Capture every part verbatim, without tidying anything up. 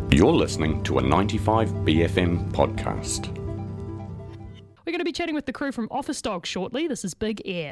You're listening to a ninety-five B F M podcast. We're going to be chatting with the crew from Office Dog shortly. This is Big Air.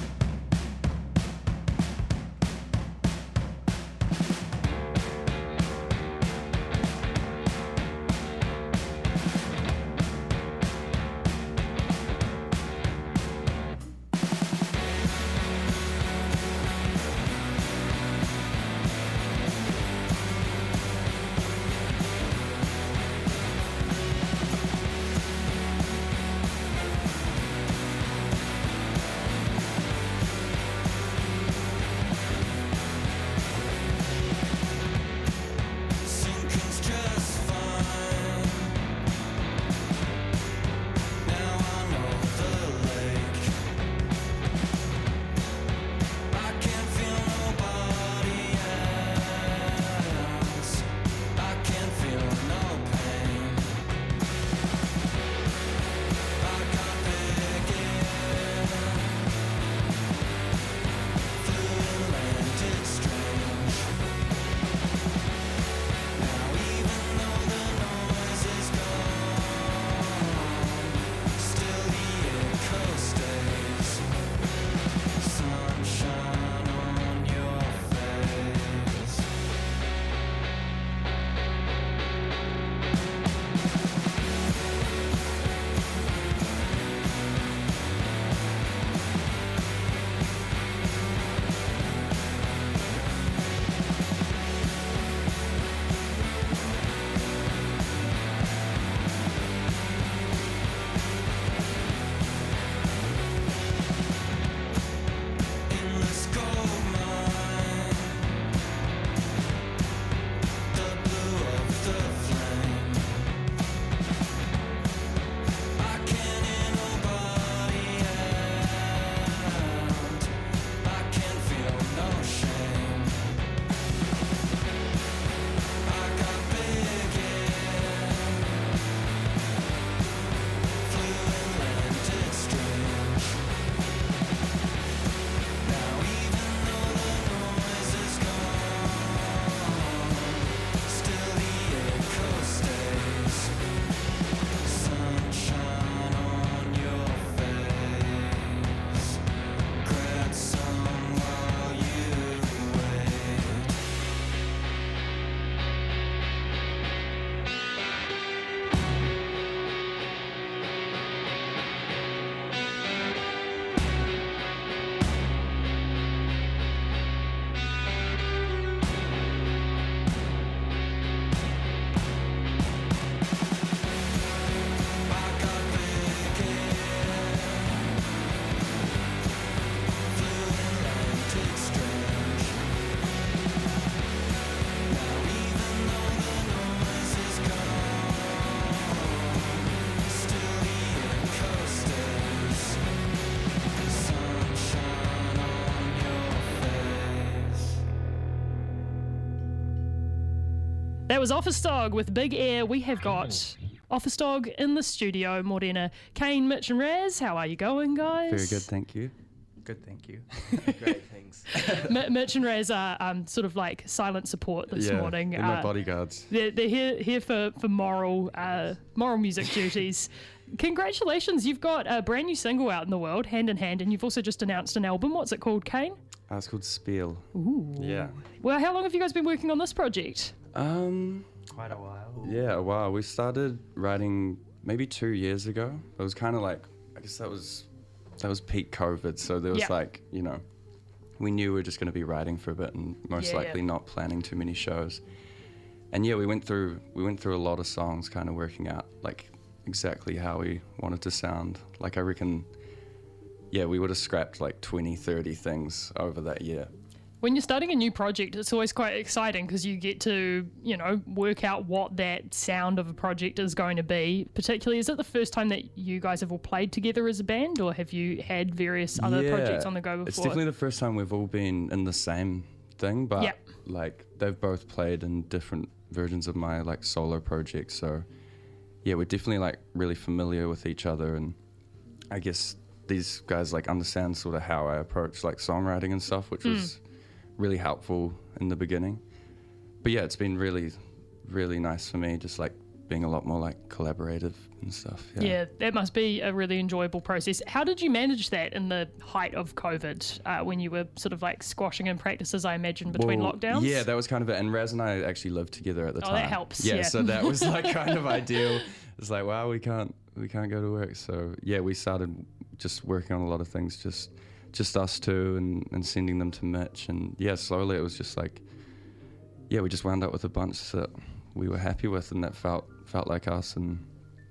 That was Office Dog with Big Air. We have got Office Dog in the studio. Morena, Kane, Mitch and Raz. How are you going, guys? Very good, thank you. Good, thank you. Great, thanks. M- Mitch and Raz are um, sort of like silent support this yeah, morning. they're uh, my bodyguards. They're, they're here here for, for moral uh, moral music duties. Congratulations, you've got a brand new single out in the world, Hand in Hand, and you've also just announced an album. What's it called, Kane? Uh, it's called Spiel. Ooh. Yeah. Well, how long have you guys been working on this project? Um, Quite a while. yeah, a while. We started writing maybe two years ago. It was kind of like, I guess that was that was peak COVID, so there was Yeah. like, you know, we knew we were just going to be writing for a bit and most Yeah, likely yeah. not planning too many shows. And yeah, we went through we went through a lot of songs, kind of working out like exactly how we wanted to sound. Like I reckon, yeah, we would have scrapped like twenty, thirty things over that year. When you're starting a new project, it's always quite exciting because you get to, you know, work out what that sound of a project is going to be. Particularly, is it the first time that you guys have all played together as a band, or have you had various other Yeah, projects on the go before? It's definitely the first time we've all been in the same thing, but Yeah. like they've both played in different versions of my like solo project, so yeah, we're definitely like really familiar with each other, and I guess these guys like understand sort of how I approach like songwriting and stuff, which Mm. was really helpful in the beginning. But yeah, it's been really really nice for me, just like being a lot more like collaborative and stuff. Yeah. Yeah, that must be a really enjoyable process. How did you manage that in the height of COVID uh, when you were sort of like squashing in practices, I imagine, between Well, lockdowns? Yeah, that was kind of it. And Raz and I actually lived together at the Oh, time. that helps, Yeah, yeah. so that was like kind of ideal. It's like, wow, we can't we can't go to work. So yeah, we started just working on a lot of things, just just us two, and, and sending them to Mitch. And yeah, slowly it was just like, yeah, we just wound up with a bunch that we were happy with, and that felt felt like us. And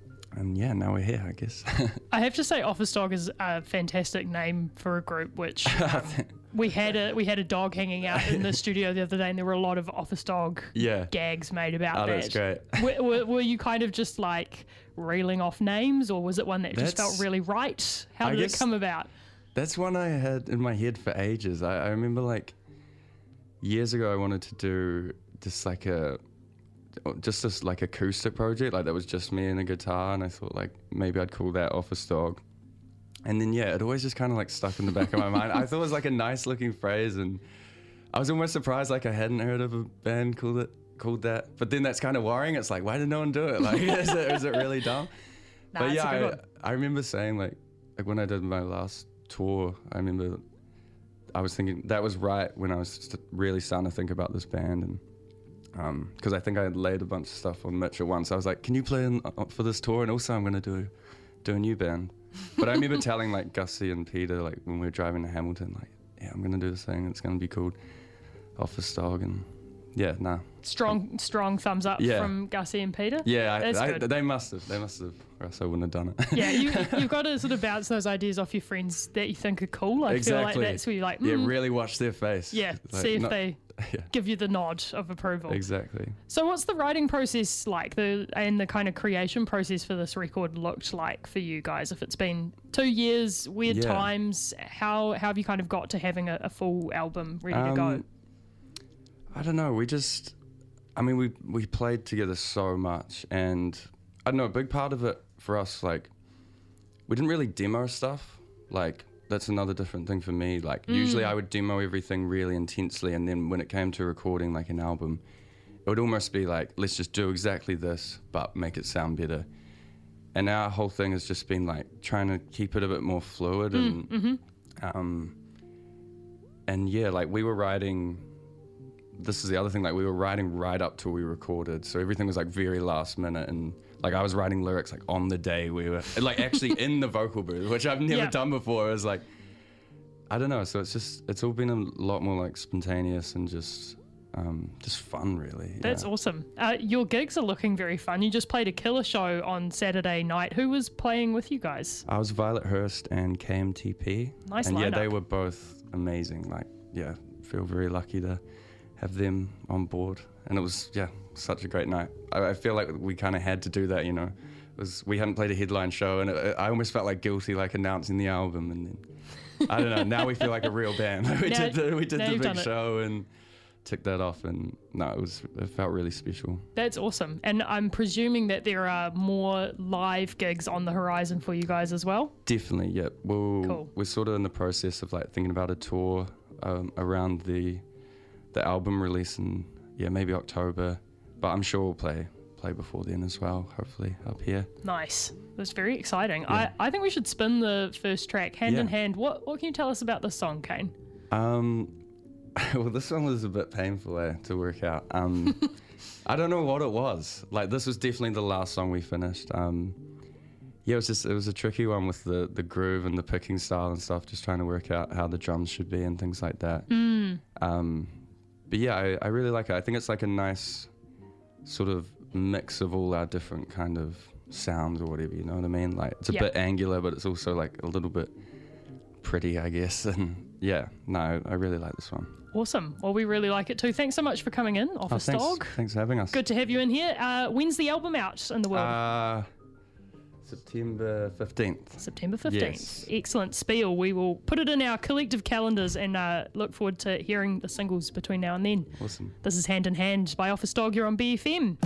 and yeah, now we're here, I guess. I have to say, Office Dog is a fantastic name for a group. Which um, we had a we had a dog hanging out in the studio the other day, and there were a lot of Office Dog Yeah. gags made about Oh, that. that's great. were, were, were you kind of just like reeling off names, or was it one that just That's- felt really right? How I did it guess- come about? That's one I had in my head for ages. I, I remember like years ago I wanted to do just like a just this like acoustic project, like that was just me and a guitar, and I thought like maybe I'd call that Office Dog. And then yeah, it always just kind of like stuck in the back of my mind. I thought it was like a nice looking phrase, and I was almost surprised like I hadn't heard of a band called it called that. But then that's kind of worrying. It's like, why did no one do it? Like is it, is it really dumb? Nah, But it's yeah, a good I, one. I remember saying like like when I did my last tour, I remember I was thinking that was right when I was st- really starting to think about this band, and because I think I had laid a bunch of stuff on Mitch at once. I was like, can you play in, uh, for this tour, and also I'm going to do do a new band. But I remember telling like Gussie and Peter, like when we were driving to Hamilton, like, yeah, I'm going to do this thing, it's going to be called Office Dog. And yeah, nah. Strong, strong thumbs up Yeah. from Gussie and Peter. Yeah, I, That's I, good. they must have, they must have, or else I wouldn't have done it. Yeah, you, you've got to sort of bounce those ideas off your friends that you think are cool. I feel like Exactly. that's where you're like, Yeah, mm, really watch their face. yeah, Like, see if not- they Yeah, give you the nod of approval. exactly. So what's the writing process like, the and the kind of creation process for this record looked like for you guys? If it's been two years, weird Yeah. times, how, how have you kind of got to having a, a full album ready to go? Um, I don't know. We just, I mean, we we played together so much, and I don't know. A big part of it for us, like, we didn't really demo stuff. Like, that's another different thing for me. Like, usually I would demo everything really intensely, and then when it came to recording like an album, it would almost be like, let's just do exactly this, but make it sound better. And our whole thing has just been like trying to keep it a bit more fluid, and um, and yeah, like we were writing. This is the other thing, like we were writing right up till we recorded, so everything was like very last minute, and like I was writing lyrics like on the day we were like actually in the vocal booth, which I've never Yeah. done before. It was like, I don't know, so it's just it's all been a lot more like spontaneous and just um just fun, really. That's yeah. awesome. Uh, your gigs are looking very fun. You just played a killer show on Saturday night. Who was playing with you guys? I was Violet Hurst and K M T P. Nice And yeah, they lineup. were both amazing. Like, yeah, feel very lucky to have them on board. And it was, yeah, such a great night. I, I feel like we kind of had to do that, you know. It was, we hadn't played a headline show, and it, I almost felt like guilty, like announcing the album. And then, I don't know, now we feel like a real band. we Now- did the, we did now the you've done big it. show and took that off. And no, it was, it felt really special. That's awesome. And I'm presuming that there are more live gigs on the horizon for you guys as well. Definitely, yeah. We'll, Cool. We're sort of in the process of like thinking about a tour um, around the the album release in, yeah, maybe October. But I'm sure we'll play play before then as well, hopefully, up here. Nice. That's very exciting. Yeah. I, I think we should spin the first track, Hand in Yeah. Hand. What what can you tell us about this song, Kane? Um, well, this one was a bit painful eh, to work out. Um, I don't know what it was. Like, this was definitely the last song we finished. Um, yeah, it was just, it was a tricky one with the, the groove and the picking style and stuff, just trying to work out how the drums should be and things like that. Mm. Um, but yeah, I, I really like it. I think it's like a nice sort of mix of all our different kind of sounds or whatever, you know what I mean? Like, it's a Yeah. bit angular, but it's also like a little bit pretty, I guess. And yeah, no, I really like this one. Awesome. Well, we really like it too. Thanks so much for coming in, Oh, Office thanks, Dog. thanks for having us. Good to have you in here. Uh, when's the album out in the world? Uh, September fifteenth. September fifteenth. yes. Excellent spiel. We will put it in our collective calendars and uh, look forward to hearing the singles between now and then. Awesome. This is Hand in Hand by Office Dog. You're on B F M.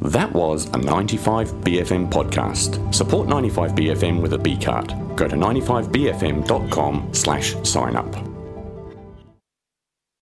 That was a ninety-five B F M podcast. Support ninety-five B F M with a B card. Go to ninety-five B F M dot com slash sign up.